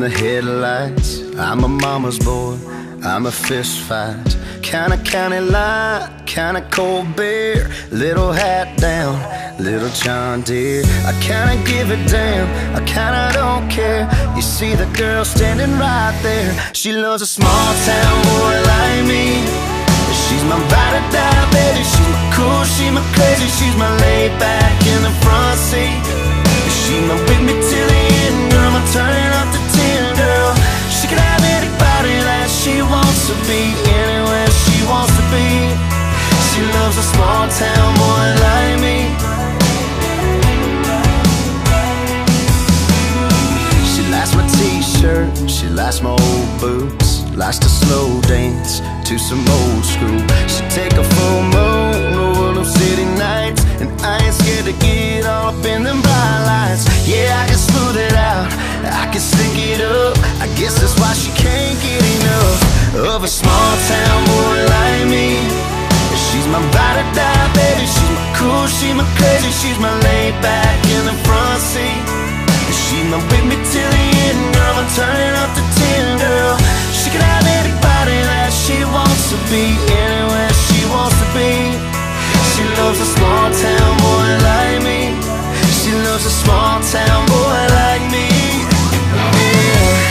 the headlights. I'm a mama's boy, I'm a fist fight. Kinda county line, kinda cold beer. Little hat down, little John Deere. I kinda give a damn, I kinda don't care. You see the girl standing right there. She loves a small town boy like me. She's my ride or die baby. She's my cool, she's my crazy. She's my laid back in the front seat. She's my with me till the end, girl. I'm turning up to 10, girl. She can have anybody that she wants to be, anywhere she wants to be. She loves a small town boy like me. She likes my t-shirt, she likes my old boots. Likes to slow dance to some old school. She take a full moon over them city nights, and I ain't scared to get all up in them bright lights. Yeah, I can smooth it out, I can slick it up. I guess that's why she can't get enough of a small town boy like me. She's my ride or die baby. She's my cool, she's my crazy. She's my laid back in the front seat. She's my with me till the end, girl. I'm turning up to 10, girl. She can have anybody that she wants to be, anywhere she wants to be. She loves a small town boy like me. She loves a small town boy like me. Yeah.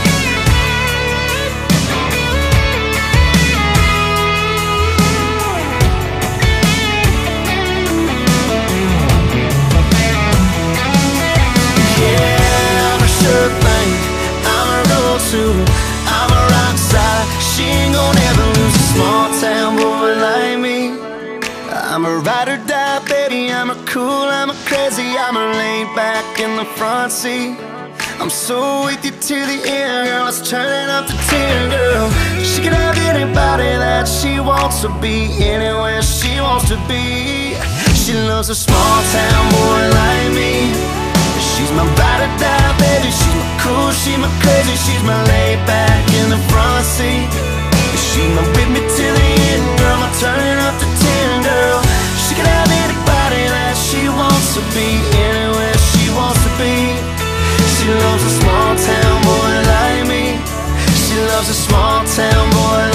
I'm a roll too, I'm a rock star. She ain't gon' ever lose a small town boy like me. I'm a ride or die baby, I'm a cool, I'm a crazy. I'm a laid back in the front seat. I'm so with you to the end, girl. It's turning up to 10, girl. She can have anybody that she wants to be, anywhere she wants to be. She loves a small town boy like me. She's my ride or die baby. She's my cool, she's my crazy. She's my laid back in the front seat. She's my with me till the end, girl. I'm turning up to 10, girl. She can have anybody that she wants to be, anywhere she wants to be. She loves a small town boy like me. She loves a small town boy